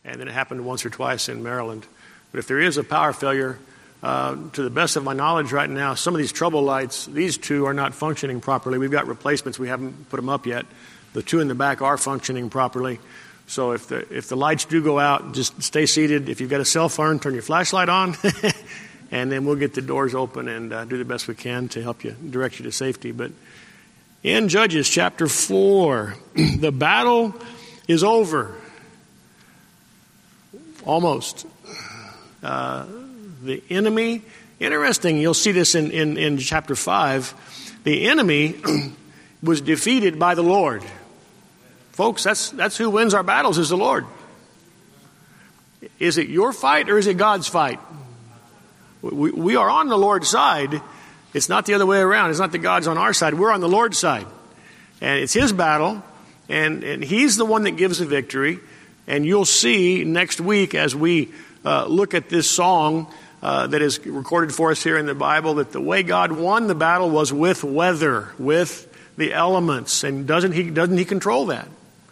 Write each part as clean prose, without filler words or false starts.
And then it happened once or twice in Maryland. But if there is a power failure, to the best of my knowledge right now, some of these trouble lights, these two are not functioning properly. We've got replacements. We haven't put them up yet. The two in the back are functioning properly. So if the lights do go out, just stay seated. If you've got a cell phone, turn your flashlight on, and then we'll get the doors open and do the best we can to help you, direct you to safety. But in Judges chapter 4, the battle is over. Almost. The enemy, interesting, you'll see this in chapter 5. The enemy was defeated by the Lord. Folks, that's who wins our battles, is the Lord. Is it your fight or is it God's fight? We are on the Lord's side. It's not the other way around. It's not that God's on our side. We're on the Lord's side. And it's His battle, and He's the one that gives the victory. And you'll see next week as we look at this song that is recorded for us here in the Bible, that the way God won the battle was with weather, with the elements. And doesn't He control that?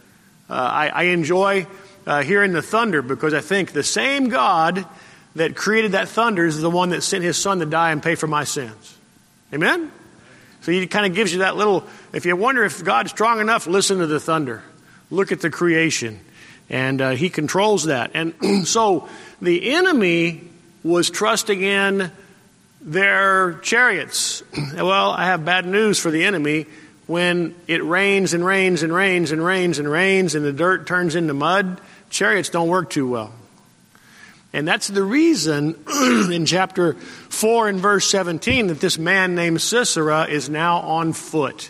I enjoy hearing the thunder, because I think the same God that created that thunder is the one that sent His Son to die and pay for my sins. Amen? So He kind of gives you that little, if you wonder if God's strong enough, listen to the thunder. Look at the creation. And He controls that. And so the enemy was trusting in their chariots. Well, I have bad news for the enemy. When it rains and rains and rains and rains and rains and the dirt turns into mud, chariots don't work too well. And that's the reason in chapter 4 and verse 17 that this man named Sisera is now on foot.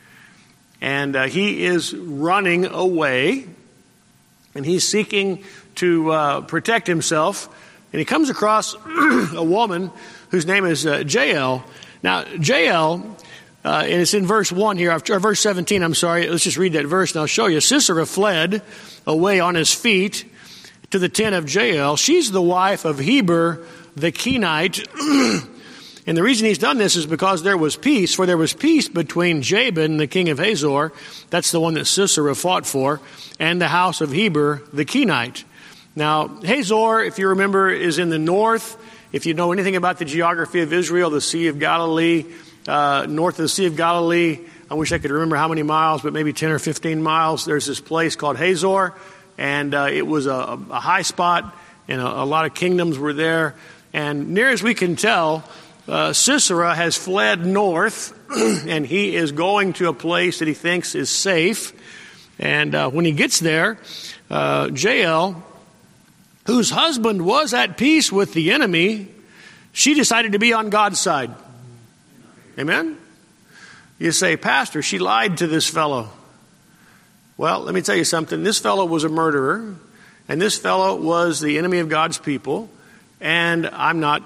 And he is running away. And he's seeking to protect himself. And he comes across a woman whose name is Jael. Now, Jael, and it's in verse 1 here, or verse 17, I'm sorry. Let's just read that verse and I'll show you. Sisera fled away on his feet to the tent of Jael. She's the wife of Heber the Kenite. And the reason he's done this is because there was peace. For there was peace between Jabin, the king of Hazor, that's the one that Sisera fought for, and the house of Heber the Kenite. Now, Hazor, if you remember, is in the north. If you know anything about the geography of Israel, the Sea of Galilee, north of the Sea of Galilee, I wish I could remember how many miles, but maybe 10 or 15 miles, there's this place called Hazor, and it was a high spot, and a lot of kingdoms were there. And near as we can tell, Sisera has fled north, and he is going to a place that he thinks is safe. And when he gets there, Jael, whose husband was at peace with the enemy, she decided to be on God's side. Amen? You say, Pastor, she lied to this fellow. Well, let me tell you something. This fellow was a murderer, and this fellow was the enemy of God's people. And I'm not,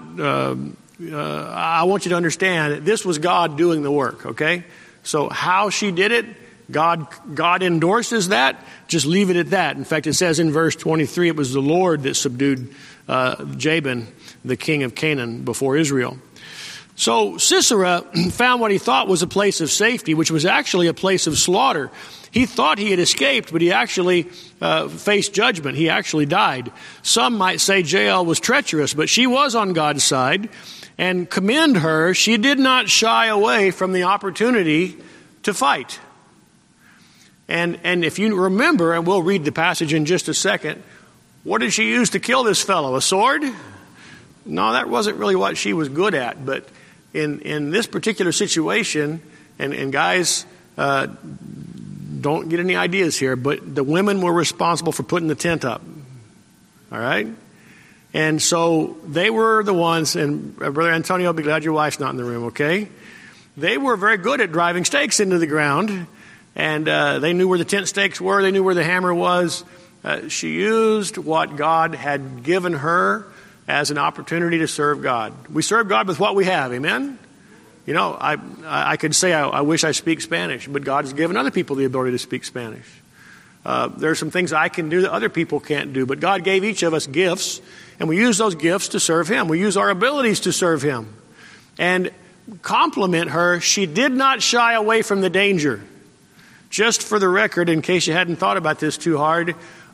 I want you to understand, this was God doing the work, okay? So how she did it, God endorses that. Just leave it at that. In fact, it says in verse 23, it was the Lord that subdued Jabin, the king of Canaan, before Israel. So Sisera found what he thought was a place of safety, which was actually a place of slaughter. He thought he had escaped, but he actually faced judgment. He actually died. Some might say Jael was treacherous, but she was on God's side. And commend her, she did not shy away from the opportunity to fight. And if you remember, and we'll read the passage in just a second, what did she use to kill this fellow? A sword? No, that wasn't really what she was good at. But in this particular situation, and guys, don't get any ideas here, but the women were responsible for putting the tent up. All right? And so they were the ones, and Brother Antonio, I'll be glad your wife's not in the room, okay? They were very good at driving stakes into the ground. And they knew where the tent stakes were. They knew where the hammer was. She used what God had given her as an opportunity to serve God. We serve God with what we have. Amen? You know, I could say I wish I speak Spanish, but God has given other people the ability to speak Spanish. There are some things I can do that other people can't do, but God gave each of us gifts, and we use those gifts to serve Him. We use our abilities to serve Him. And compliment her, she did not shy away from the danger. Just for the record, in case you hadn't thought about this too hard,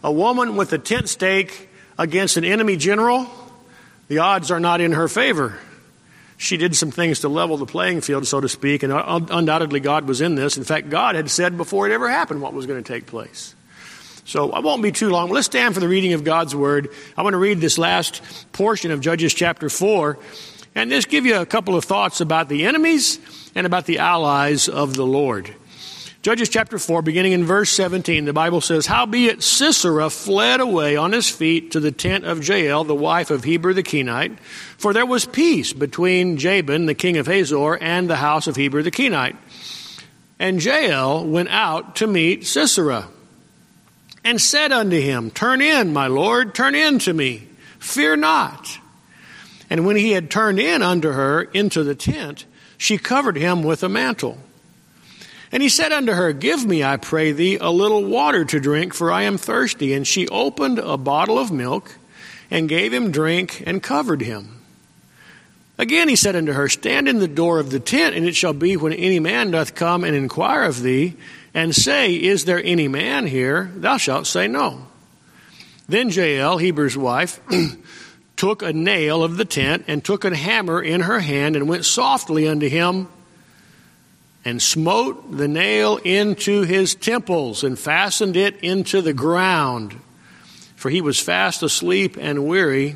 A woman with a tent stake against an enemy general, the odds are not in her favor. She did some things to level the playing field, so to speak, and undoubtedly God was in this. In fact, God had said before it ever happened what was going to take place. So I won't be too long. Let's stand for the reading of God's Word. I want to read this last portion of Judges chapter 4, and just give you a couple of thoughts about the enemies and about the allies of the Lord. Judges chapter 4, beginning in verse 17, the Bible says, "Howbeit Sisera fled away on his feet to the tent of Jael, the wife of Heber the Kenite, for there was peace between Jabin, the king of Hazor, and the house of Heber the Kenite. And Jael went out to meet Sisera, and said unto him, Turn in, my lord, turn in to me, fear not. And when he had turned in unto her into the tent, she covered him with a mantle. And he said unto her, Give me, I pray thee, a little water to drink, for I am thirsty. And she opened a bottle of milk, and gave him drink, and covered him. Again he said unto her, Stand in the door of the tent, and it shall be when any man doth come and inquire of thee, and say, Is there any man here? Thou shalt say no. Then Jael, Heber's wife, took a nail of the tent, and took a hammer in her hand, and went softly unto him, and smote the nail into his temples, and fastened it into the ground. For he was fast asleep and weary,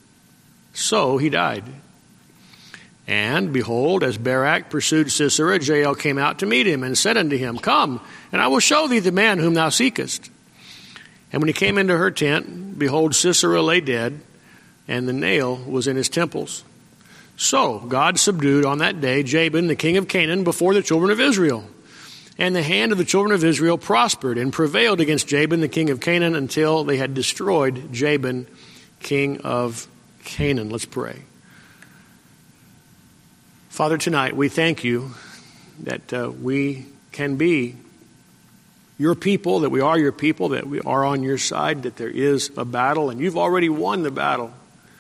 so he died. And, behold, as Barak pursued Sisera, Jael came out to meet him, and said unto him, Come, and I will show thee the man whom thou seekest. And when he came into her tent, behold, Sisera lay dead, and the nail was in his temples. So God subdued on that day Jabin, the king of Canaan, before the children of Israel. And the hand of the children of Israel prospered and prevailed against Jabin, the king of Canaan, until they had destroyed Jabin, king of Canaan. Let's pray. Father, tonight we thank you that we can be your people, that we are your people, that we are on your side, that there is a battle, and you've already won the battle.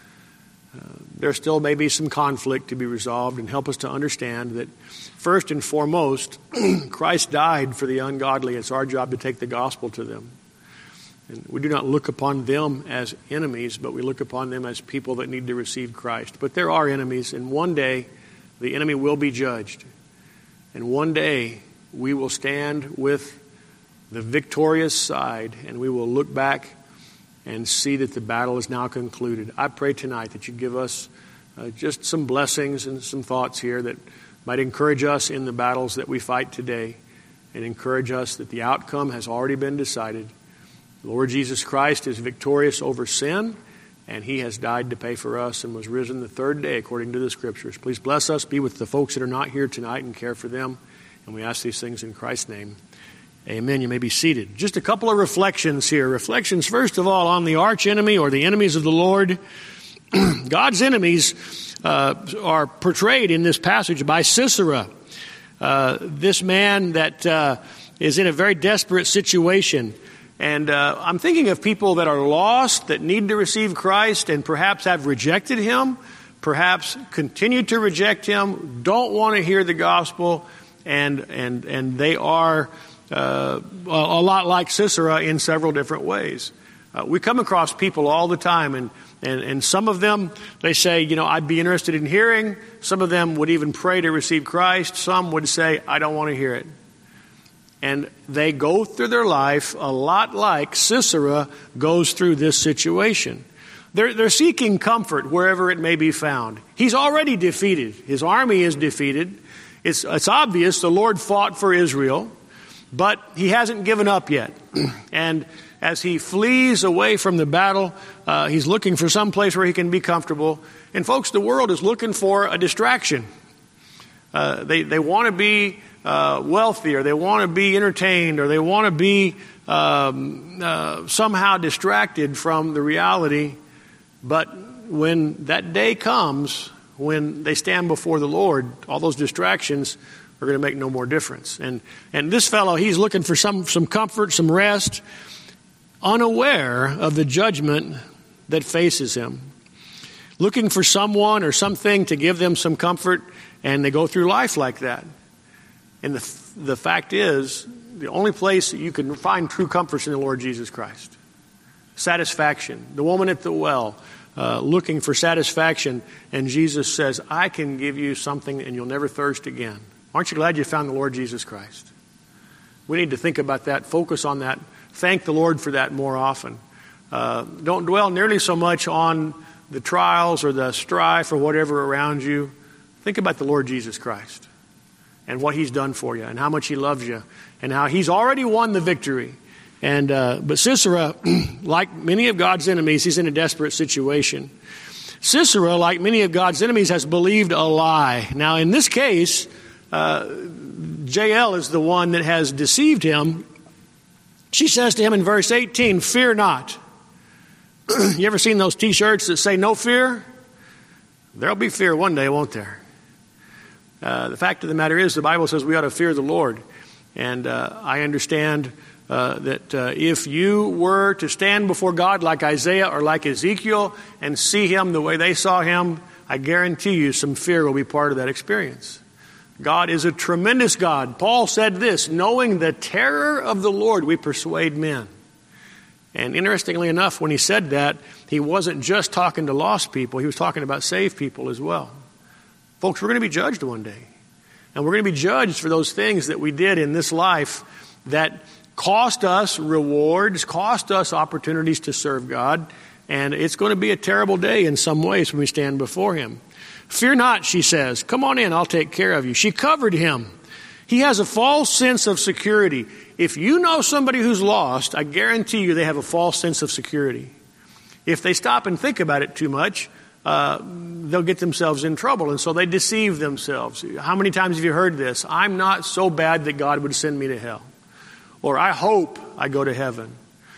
There still may be some conflict to be resolved, and help us to understand that first and foremost, Christ died for the ungodly. It's our job to take the gospel to them. And we do not look upon them as enemies, but we look upon them as people that need to receive Christ. But there are enemies, and one day the enemy will be judged. And one day we will stand with the victorious side, and we will look back and see that the battle is now concluded. I pray tonight that you give us just some blessings and some thoughts here that might encourage us in the battles that we fight today, and encourage us that the outcome has already been decided. The Lord Jesus Christ is victorious over sin, and he has died to pay for us and was risen the third day according to the Scriptures. Please bless us, be with the folks that are not here tonight, and care for them. And we ask these things in Christ's name. Amen. You may be seated. Just a couple of reflections here. Reflections, first of all, on the arch enemy or the enemies of the Lord. God's enemies are portrayed in this passage by Sisera. This man that is in a very desperate situation. And I'm thinking of people that are lost, that need to receive Christ, and perhaps have rejected him, perhaps continue to reject him, don't want to hear the gospel, and they are a lot like Sisera in several different ways. We come across people all the time, and some of them, they say, I'd be interested in hearing. Some of them would even pray to receive Christ. Some would say, I don't want to hear it. And they go through their life a lot like Sisera goes through this situation. They're seeking comfort wherever it may be found. He's already defeated. His army is defeated. It's obvious the Lord fought for Israel, but he hasn't given up yet. And as he flees away from the battle, he's looking for some place where he can be comfortable. And folks, the world is looking for a distraction. They want to be wealthy, or they want to be entertained, or they want to be somehow distracted from the reality. But when that day comes, when they stand before the Lord, all those distractions are going to make no more difference. And this fellow, he's looking for some comfort, some rest, unaware of the judgment that faces him. Looking for someone or something to give them some comfort, and they go through life like that. And the fact is, the only place that you can find true comfort is in the Lord Jesus Christ. Satisfaction. The woman at the well, looking for satisfaction, and Jesus says, I can give you something and you'll never thirst again. Aren't you glad you found the Lord Jesus Christ? We need to think about that, focus on that, thank the Lord for that more often. Don't dwell nearly so much on the trials or the strife or whatever around you. Think about the Lord Jesus Christ and what He's done for you and how much He loves you and how He's already won the victory. And but Sisera, like many of God's enemies, he's in a desperate situation. Sisera, like many of God's enemies, has believed a lie. Now, in this case, Jael is the one that has deceived him. She says to him in verse 18, fear not. You ever seen those T-shirts that say no fear? There'll be fear one day, won't there? The fact of the matter is the Bible says we ought to fear the Lord. And I understand that if you were to stand before God like Isaiah or like Ezekiel and see Him the way they saw Him, I guarantee you some fear will be part of that experience. God is a tremendous God. Paul said this, knowing the terror of the Lord, we persuade men. And interestingly enough, when he said that, he wasn't just talking to lost people. He was talking about saved people as well. Folks, we're going to be judged one day. And we're going to be judged for those things that we did in this life that cost us rewards, cost us opportunities to serve God. And it's going to be a terrible day in some ways when we stand before Him. Fear not, she says. Come on in, I'll take care of you. She covered him. He has a false sense of security. If you know somebody who's lost, I guarantee you they have a false sense of security. If they stop and think about it too much, they'll get themselves in trouble. And so they deceive themselves. How many times have you heard this? I'm not so bad that God would send me to hell. Or I hope I go to heaven.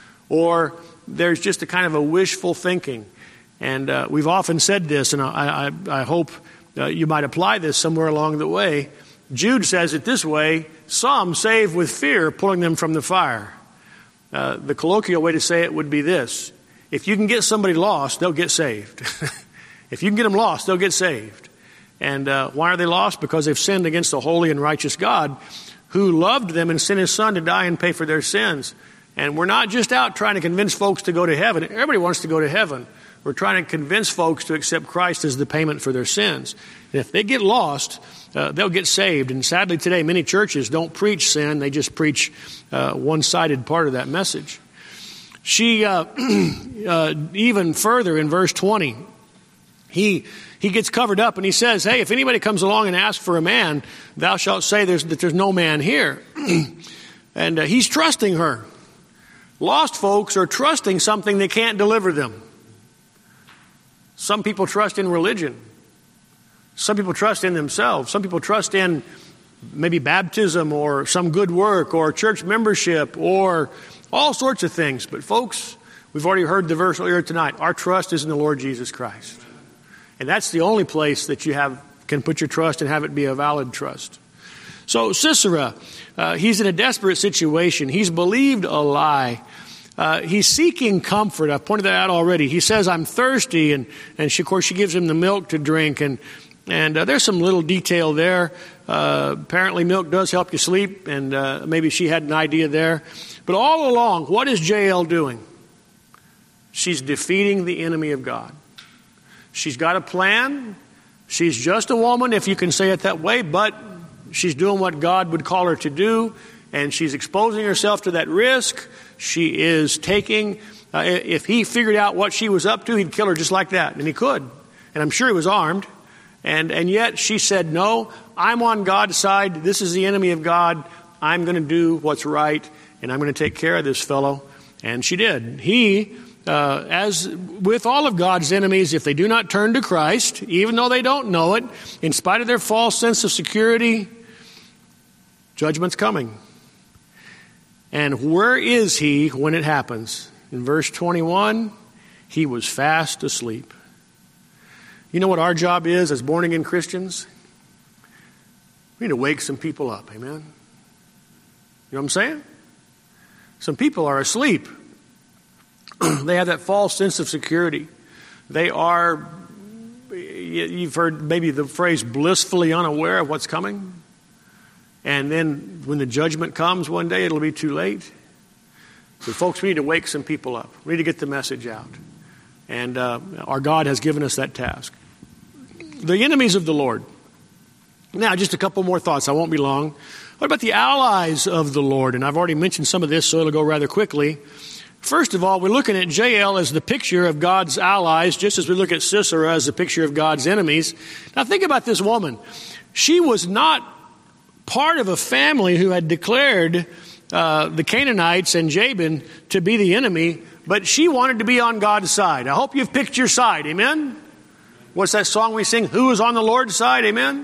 Or there's just a kind of a wishful thinking. And we've often said this, and I hope you might apply this somewhere along the way. Jude says it this way, some save with fear, pulling them from the fire. The colloquial way to say it would be this. If you can get somebody lost, they'll get saved. If you can get them lost, they'll get saved. And why are they lost? Because they've sinned against the holy and righteous God who loved them and sent His Son to die and pay for their sins. And we're not just out trying to convince folks to go to heaven. Everybody wants to go to heaven. We're trying to convince folks to accept Christ as the payment for their sins. And if they get lost, they'll get saved. And sadly today, many churches don't preach sin. They just preach one-sided part of that message. She, even further in verse 20, he gets covered up and he says, hey, if anybody comes along and asks for a man, thou shalt say that there's no man here. And he's trusting her. Lost folks are trusting something that can't deliver them. Some people trust in religion. Some people trust in themselves. Some people trust in maybe baptism or some good work or church membership or all sorts of things. But folks, we've already heard the verse earlier tonight. Our trust is in the Lord Jesus Christ. And that's the only place that you can put your trust and have it be a valid trust. So Sisera, he's in a desperate situation. He's believed a lie. He's seeking comfort. I've pointed that out already. He says, I'm thirsty. And she, of course, she gives him the milk to drink. And there's some little detail there. Apparently milk does help you sleep. And maybe she had an idea there. But all along, what is Jael doing? She's defeating the enemy of God. She's got a plan. She's just a woman, if you can say it that way. But she's doing what God would call her to do. And she's exposing herself to that risk. She is taking, if he figured out what she was up to, he'd kill her just like that. And he could. And I'm sure he was armed. And yet she said, no, I'm on God's side. This is the enemy of God. I'm going to do what's right. And I'm going to take care of this fellow. And she did. He, as with all of God's enemies, if they do not turn to Christ, even though they don't know it, in spite of their false sense of security, judgment's coming. And where is he when it happens? In verse 21, he was fast asleep. You know what our job is as born-again Christians? We need to wake some people up, amen? You know what I'm saying? Some people are asleep. They have that false sense of security. They are, you've heard maybe the phrase, blissfully unaware of what's coming. And then when the judgment comes one day, it'll be too late. So, folks, we need to wake some people up. We need to get the message out. And our God has given us that task. The enemies of the Lord. Now, just a couple more thoughts. I won't be long. What about the allies of the Lord? And I've already mentioned some of this, so it'll go rather quickly. First of all, we're looking at Jael as the picture of God's allies, just as we look at Sisera as the picture of God's enemies. Now, think about this woman. She was not part of a family who had declared the Canaanites and Jabin to be the enemy, but she wanted to be on God's side. I hope you've picked your side. Amen? What's that song we sing? Who is on the Lord's side? Amen?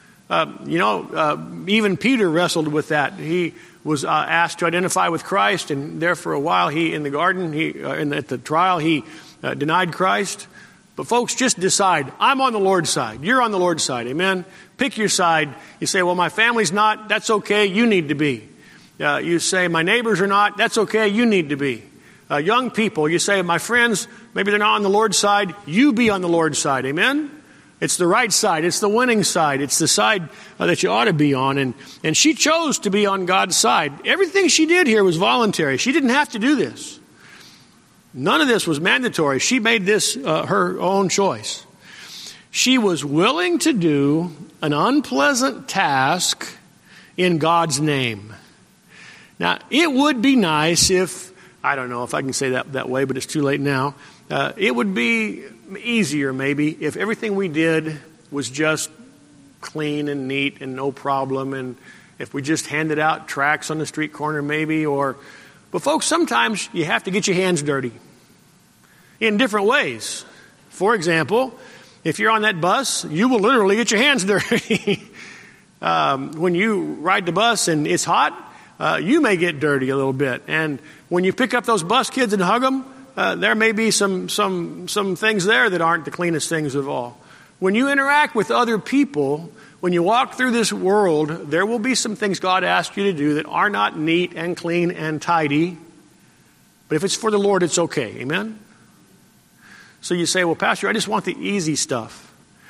Even Peter wrestled with that. He was asked to identify with Christ, and there for a while, in the garden, at the trial, he denied Christ. But folks, just decide, I'm on the Lord's side. You're on the Lord's side. Amen? Pick your side. You say, well, my family's not. That's okay. You need to be. You say, my neighbors are not. That's okay. You need to be. Young people, you say, my friends, maybe they're not on the Lord's side. You be on the Lord's side. Amen? It's the right side. It's the winning side. It's the side that you ought to be on. And she chose to be on God's side. Everything she did here was voluntary. She didn't have to do this. None of this was mandatory. She made this her own choice. She was willing to do an unpleasant task in God's name. Now, it would be nice if, I don't know if I can say that way, but it's too late now. It would be easier maybe if everything we did was just clean and neat and no problem, and if we just handed out tracts on the street corner maybe, but folks, sometimes you have to get your hands dirty in different ways. For example, if you're on that bus, you will literally get your hands dirty. When you ride the bus and it's hot, you may get dirty a little bit. And when you pick up those bus kids and hug them, there may be some things there that aren't the cleanest things of all. When you interact with other people, when you walk through this world, there will be some things God asks you to do that are not neat and clean and tidy. But if it's for the Lord, it's okay. Amen? So you say, well, Pastor, I just want the easy stuff.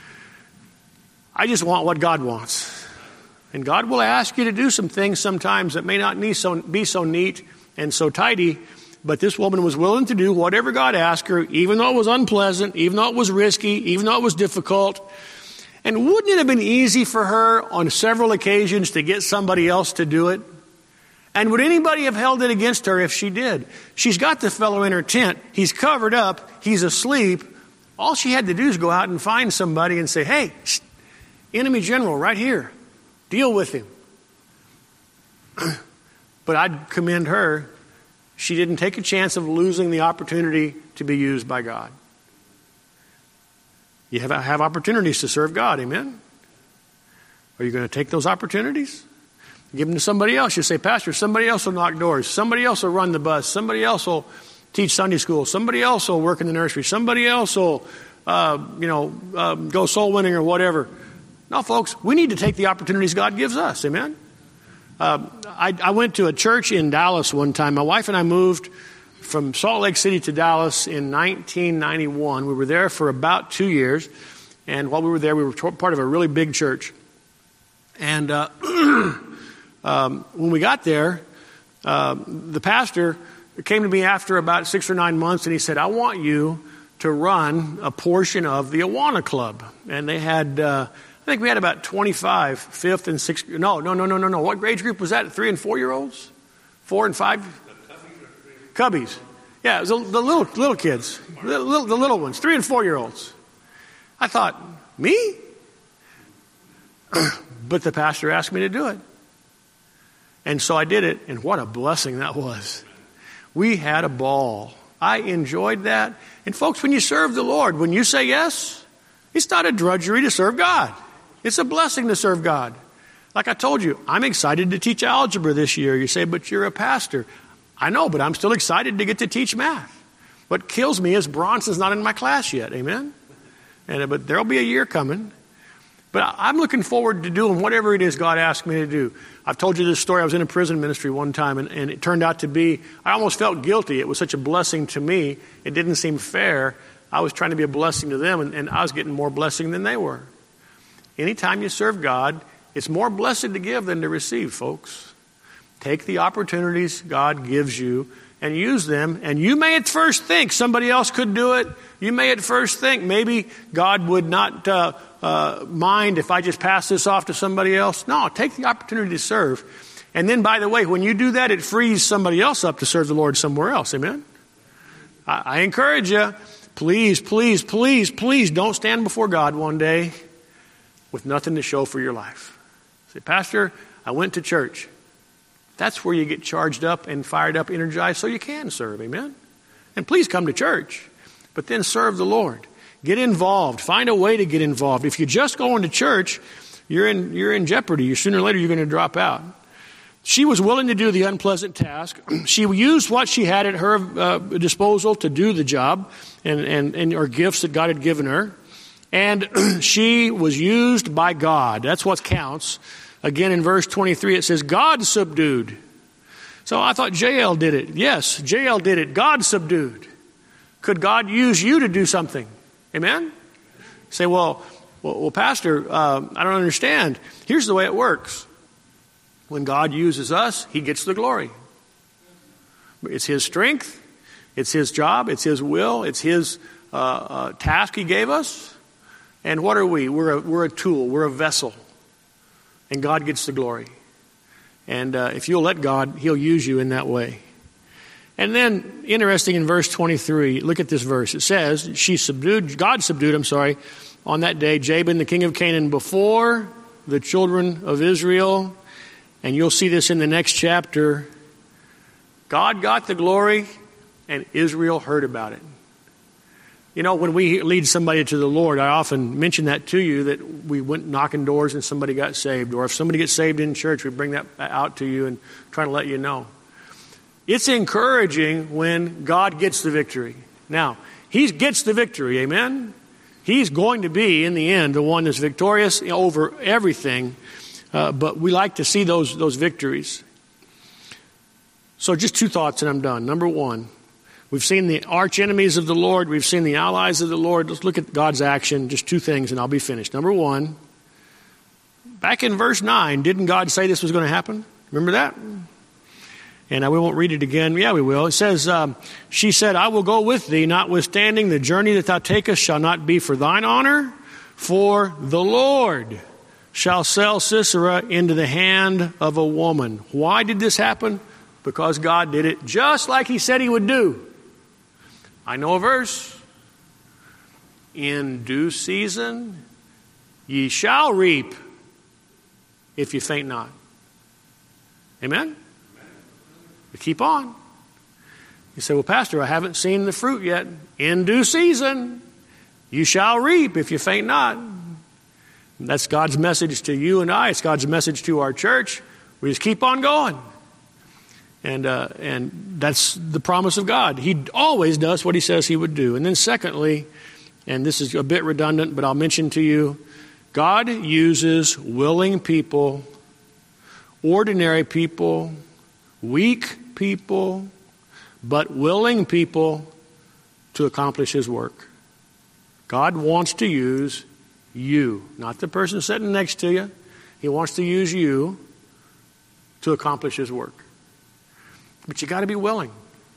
I just want what God wants. And God will ask you to do some things sometimes that may not be so neat and so tidy. But this woman was willing to do whatever God asked her, even though it was unpleasant, even though it was risky, even though it was difficult. And wouldn't it have been easy for her on several occasions to get somebody else to do it? And would anybody have held it against her if she did? She's got the fellow in her tent. He's covered up. He's asleep. All she had to do is go out and find somebody and say, hey, enemy general right here. Deal with him. But I'd commend her. She didn't take a chance of losing the opportunity to be used by God. You have opportunities to serve God, amen? Are you going to take those opportunities? Give them to somebody else. You say, Pastor, somebody else will knock doors. Somebody else will run the bus. Somebody else will teach Sunday school. Somebody else will work in the nursery. Somebody else will, go soul winning or whatever. No, folks, we need to take the opportunities God gives us, amen? I went to a church in Dallas one time. My wife and I moved from Salt Lake City to Dallas in 1991. We were there for about 2 years. And while we were there, we were part of a really big church. And when we got there, the pastor came to me after about 6 or 9 months, and he said, I want you to run a portion of the Awana Club. And they had... I think we had about 25, 5th and 6th. No. What grade group was that? 3 and 4 year olds? 4 and 5? Cubbies. Yeah, it was the little kids. The little ones. 3 and 4 year olds. I thought, me? But the pastor asked me to do it. And so I did it. And what a blessing that was. We had a ball. I enjoyed that. And folks, when you serve the Lord, when you say yes, it's not a drudgery to serve God. It's a blessing to serve God. Like I told you, I'm excited to teach algebra this year. You say, but you're a pastor. I know, but I'm still excited to get to teach math. What kills me is Bronson's not in my class yet. Amen? But there'll be a year coming. But I'm looking forward to doing whatever it is God asked me to do. I've told you this story. I was in a prison ministry one time, and it turned out to be, I almost felt guilty. It was such a blessing to me. It didn't seem fair. I was trying to be a blessing to them, and I was getting more blessing than they were. Anytime you serve God, it's more blessed to give than to receive, folks. Take the opportunities God gives you and use them. And you may at first think somebody else could do it. You may at first think maybe God would not mind if I just pass this off to somebody else. No, take the opportunity to serve. And then, by the way, when you do that, it frees somebody else up to serve the Lord somewhere else. Amen? I encourage you, please, please, please, please don't stand before God one day with nothing to show for your life. Say, Pastor, I went to church. That's where you get charged up and fired up, energized, so you can serve. Amen? And please come to church, but then serve the Lord. Get involved. Find a way to get involved. If you're just going to church, you're in jeopardy. Sooner or later, you're going to drop out. She was willing to do the unpleasant task. She used what she had at her disposal to do the job and her gifts that God had given her. And she was used by God. That's what counts. Again, in verse 23, it says, God subdued. So I thought Jael did it. Yes, Jael did it. God subdued. Could God use you to do something? Amen? Say, well, Pastor, I don't understand. Here's the way it works. When God uses us, He gets the glory. It's His strength. It's His job. It's His will. It's His task He gave us. And what are we? We're a tool. We're a vessel. And God gets the glory. And if you'll let God, He'll use you in that way. And then, interesting in verse 23, look at this verse. It says, God subdued, on that day, Jabin, the king of Canaan, before the children of Israel. And you'll see this in the next chapter. God got the glory, and Israel heard about it. You know, when we lead somebody to the Lord, I often mention that to you, that we went knocking doors and somebody got saved. Or if somebody gets saved in church, we bring that out to you and try to let you know. It's encouraging when God gets the victory. Now, He gets the victory, amen? He's going to be, in the end, the one that's victorious over everything. But we like to see those victories. So just two thoughts and I'm done. Number one, we've seen the arch enemies of the Lord. We've seen the allies of the Lord. Let's look at God's action. Just two things and I'll be finished. Number one, back in verse 9, didn't God say this was going to happen? Remember that? And we won't read it again. Yeah, we will. It says, she said, I will go with thee, notwithstanding the journey that thou takest shall not be for thine honor, for the Lord shall sell Sisera into the hand of a woman. Why did this happen? Because God did it just like He said He would do. I know a verse. In due season ye shall reap if you faint not. Amen? But keep on. You say, well, Pastor, I haven't seen the fruit yet. In due season you shall reap if you faint not. And that's God's message to you and I. It's God's message to our church. We just keep on going. And that's the promise of God. He always does what He says He would do. And then secondly, and this is a bit redundant, but I'll mention to you, God uses willing people, ordinary people, weak people, but willing people to accomplish His work. God wants to use you, not the person sitting next to you. He wants to use you to accomplish His work. But you got to be willing.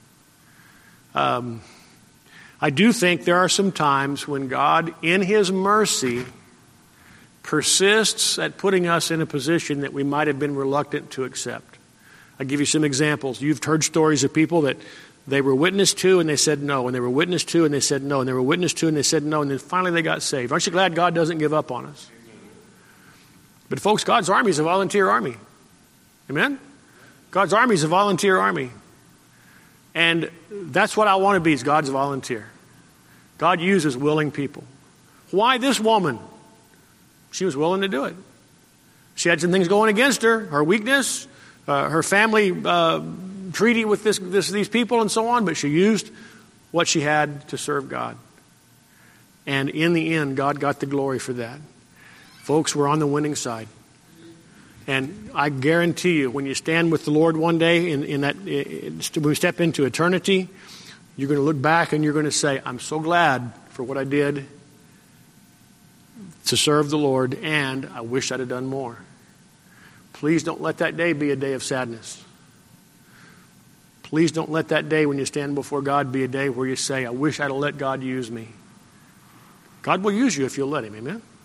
I do think there are some times when God, in His mercy, persists at putting us in a position that we might have been reluctant to accept. I'll give you some examples. You've heard stories of people that they were witnessed to and they said no, and they were witnessed to and they said no, and they were witnessed to and they said no, and then finally they got saved. Aren't you glad God doesn't give up on us? But folks, God's army is a volunteer army. Amen? God's army is a volunteer army. And that's what I want to be, is God's volunteer. God uses willing people. Why this woman? She was willing to do it. She had some things going against her, her weakness, her family treaty with these people and so on, but she used what she had to serve God. And in the end, God got the glory for that. Folks, we're on the winning side. And I guarantee you, when you stand with the Lord one day, when we step into eternity, you're going to look back and you're going to say, I'm so glad for what I did to serve the Lord, and I wish I'd have done more. Please don't let that day be a day of sadness. Please don't let that day when you stand before God be a day where you say, I wish I'd have let God use me. God will use you if you'll let him. Amen?